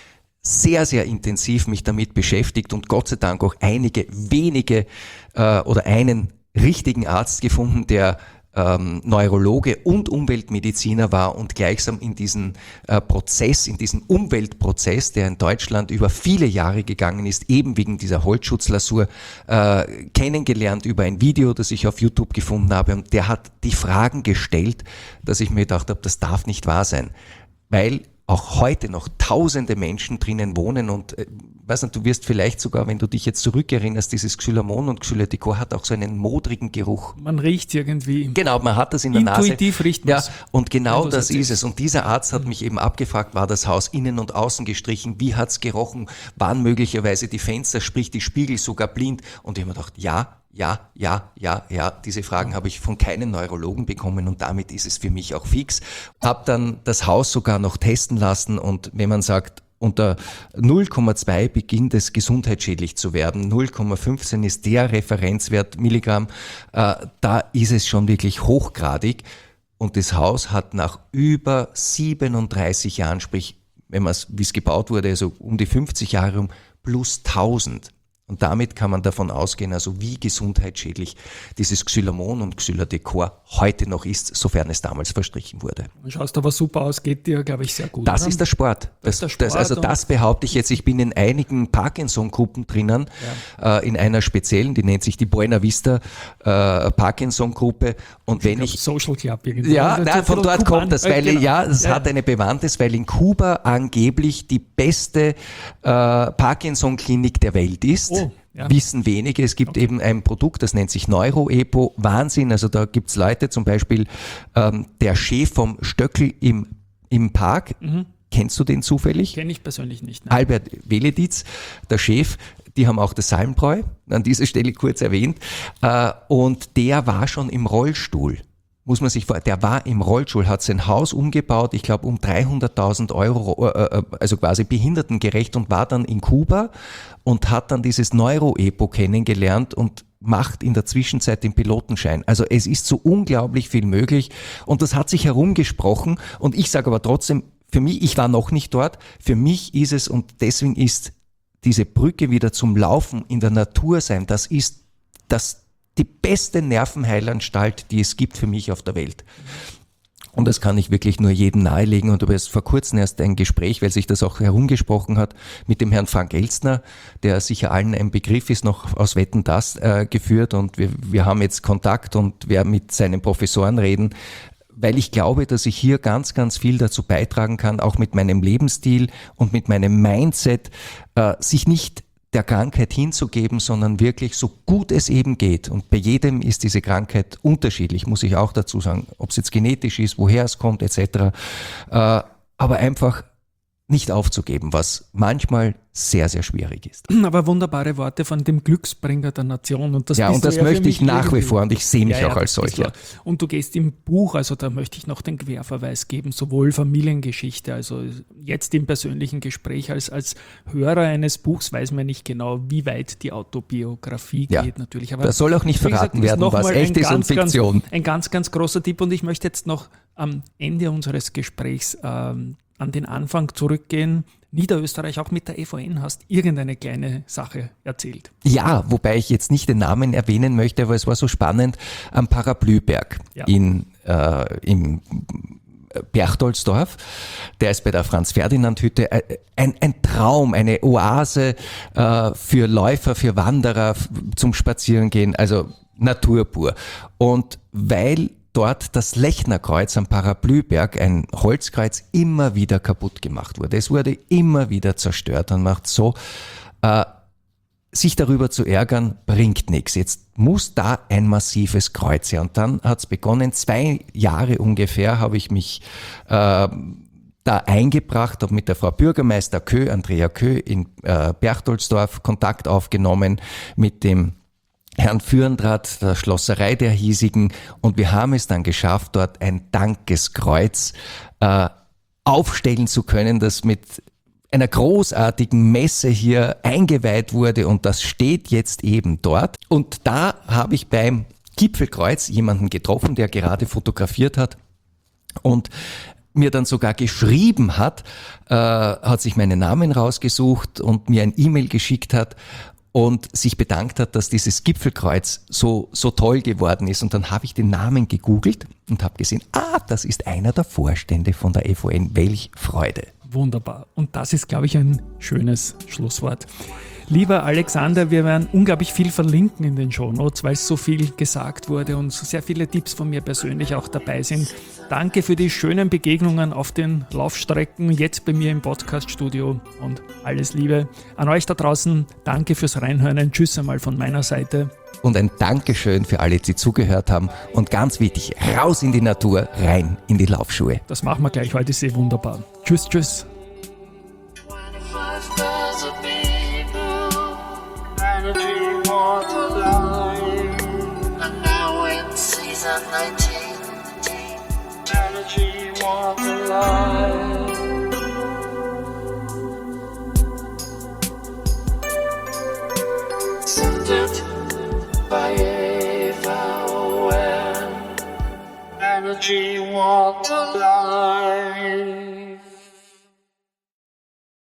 sehr, sehr intensiv mich damit beschäftigt und Gott sei Dank auch einige wenige äh, oder einen richtigen Arzt gefunden, der ähm, Neurologe und Umweltmediziner war und gleichsam in diesen äh, Prozess, in diesen Umweltprozess, der in Deutschland über viele Jahre gegangen ist, eben wegen dieser Holzschutzlasur, äh, kennengelernt über ein Video, das ich auf YouTube gefunden habe, und der hat die Fragen gestellt, dass ich mir gedacht habe, das darf nicht wahr sein, weil auch heute noch tausende Menschen drinnen wohnen und äh, weiß nicht, du wirst vielleicht sogar, wenn du dich jetzt zurückerinnerst, dieses Xylamon und Xylodecor hat auch so einen modrigen Geruch. Man riecht irgendwie. Genau, man hat das in der Nase. Intuitiv riecht man Ja, es. und genau Wenn das du's ist es. Und dieser Arzt hat mich eben abgefragt, war das Haus innen und außen gestrichen, wie hat's gerochen, waren möglicherweise die Fenster, sprich die Spiegel sogar blind? Und ich habe mir gedacht, ja, ja, ja, ja, ja, diese Fragen habe ich von keinem Neurologen bekommen und damit ist es für mich auch fix. Hab dann das Haus sogar noch testen lassen und wenn man sagt, unter null Komma zwei beginnt es gesundheitsschädlich zu werden, null Komma fünfzehn ist der Referenzwert Milligramm, äh, da ist es schon wirklich hochgradig und das Haus hat nach über siebenunddreißig Jahren, sprich, wenn man es, wie es gebaut wurde, also um die fünfzig Jahre um, plus tausend. Und damit kann man davon ausgehen, also wie gesundheitsschädlich dieses Xylamon und Xylodecor heute noch ist, sofern es damals verstrichen wurde. Du schaust aber super aus, geht dir, glaube ich, sehr gut. Das oder? ist der Sport. Das, Das ist der Sport das, also das behaupte ich jetzt. Ich bin in einigen Parkinson-Gruppen drinnen, ja. äh, in einer speziellen, die nennt sich die Buena Vista äh, Parkinson-Gruppe. Und wenn ich, ich Social Club irgendwie. ja, Oder nein, von dort Kuban. kommt das, Äh, weil genau. ja, es ja, hat eine Bewandtnis, weil in Kuba angeblich die beste äh, Parkinson-Klinik der Welt ist. Oh, ja. Wissen wenige. Es gibt Okay. eben ein Produkt, das nennt sich Neuroepo. Wahnsinn. Also da gibt's Leute, zum Beispiel ähm, der Chef vom Stöckl im, im Park. Mhm. Kennst du den zufällig? Kenne ich persönlich nicht. Nein. Albert Veleditz, der Chef, die haben auch das Salmbräu, an dieser Stelle kurz erwähnt, äh, und der war schon im Rollstuhl. Muss man sich vor, der war im Rollstuhl, hat sein Haus umgebaut, ich glaube um dreihunderttausend Euro, äh, also quasi behindertengerecht und war dann in Kuba und hat dann dieses Neuroepo kennengelernt und macht in der Zwischenzeit den Pilotenschein. Also es ist so unglaublich viel möglich und das hat sich herumgesprochen und ich sage aber trotzdem, für mich, ich war noch nicht dort, für mich ist es und deswegen ist diese Brücke wieder zum Laufen in der Natur sein, das ist das die beste Nervenheilanstalt, die es gibt für mich auf der Welt. Und das kann ich wirklich nur jedem nahelegen. Und du hast vor kurzem erst ein Gespräch, weil sich das auch herumgesprochen hat, mit dem Herrn Frank Elstner, der sicher allen ein Begriff ist, noch aus Wetten, das äh, geführt. Und wir, wir haben jetzt Kontakt und werden mit seinen Professoren reden, weil ich glaube, dass ich hier ganz, ganz viel dazu beitragen kann, auch mit meinem Lebensstil und mit meinem Mindset, äh, sich nicht der Krankheit hinzugeben, sondern wirklich so gut es eben geht. Und bei jedem ist diese Krankheit unterschiedlich, muss ich auch dazu sagen, ob es jetzt genetisch ist, woher es kommt, et cetera. Äh, aber einfach nicht aufzugeben, was manchmal sehr, sehr schwierig ist. Aber wunderbare Worte von dem Glücksbringer der Nation. Und das Ja, bist und du das ja für möchte mich ich nach wie irgendwie. vor und ich sehe mich Ja, ja, auch als das bist solcher. du. Und du gehst im Buch, also da möchte ich noch den Querverweis geben, sowohl Familiengeschichte, also jetzt im persönlichen Gespräch als, als Hörer eines Buchs weiß man nicht genau, wie weit die Autobiografie Ja, geht natürlich. Aber das soll auch nicht wie gesagt, verraten werden, noch was mal echt ein ist und ganz, Fiktion. Ganz, ein ganz, ganz großer Tipp und ich möchte jetzt noch am Ende unseres Gesprächs ähm, an den Anfang zurückgehen. Niederösterreich, auch mit der E V N, hast irgendeine kleine Sache erzählt. Ja, wobei ich jetzt nicht den Namen erwähnen möchte, aber es war so spannend am Parapluberg Ja. in, äh, im Berchtoldsdorf. Der ist bei der Franz-Ferdinand-Hütte ein, ein Traum, eine Oase äh, für Läufer, für Wanderer f- zum Spazierengehen, also Natur pur. Und weil dort das Lechnerkreuz am Paraplüberg, ein Holzkreuz, immer wieder kaputt gemacht wurde. Es wurde immer wieder zerstört und macht so, äh, sich darüber zu ärgern, bringt nichts. Jetzt muss da ein massives Kreuz her. Und dann hat's begonnen, zwei Jahre ungefähr habe ich mich äh, da eingebracht, habe mit der Frau Bürgermeister Kö, Andrea Kö in äh, Berchtoldsdorf Kontakt aufgenommen, mit dem Herrn Fürndrath, der Schlosserei der hiesigen, und wir haben es dann geschafft, dort ein Dankeskreuz äh, aufstellen zu können, das mit einer großartigen Messe hier eingeweiht wurde und das steht jetzt eben dort. Und da habe ich beim Gipfelkreuz jemanden getroffen, der gerade fotografiert hat und mir dann sogar geschrieben hat, äh, hat sich meinen Namen rausgesucht und mir ein E-Mail geschickt hat und sich bedankt hat, dass dieses Gipfelkreuz so, so toll geworden ist. Und dann habe ich den Namen gegoogelt und habe gesehen, ah, das ist einer der Vorstände von der F O N. Welch Freude. Wunderbar. Und das ist, glaube ich, ein schönes Schlusswort. Lieber Alexander, wir werden unglaublich viel verlinken in den Shownotes, weil so viel gesagt wurde und sehr viele Tipps von mir persönlich auch dabei sind. Danke für die schönen Begegnungen auf den Laufstrecken, jetzt bei mir im Podcaststudio und alles Liebe an euch da draußen. Danke fürs Reinhören. Ein Tschüss einmal von meiner Seite. Und ein Dankeschön für alle, die zugehört haben. Und ganz wichtig, raus in die Natur, rein in die Laufschuhe. Das machen wir gleich, heute ist eh wunderbar. Tschüss, tschüss. twenty-five thousand people, energy, water, life. And now in season nineteen, energy, water, life. Centered by Eva Owen, energy, water, life.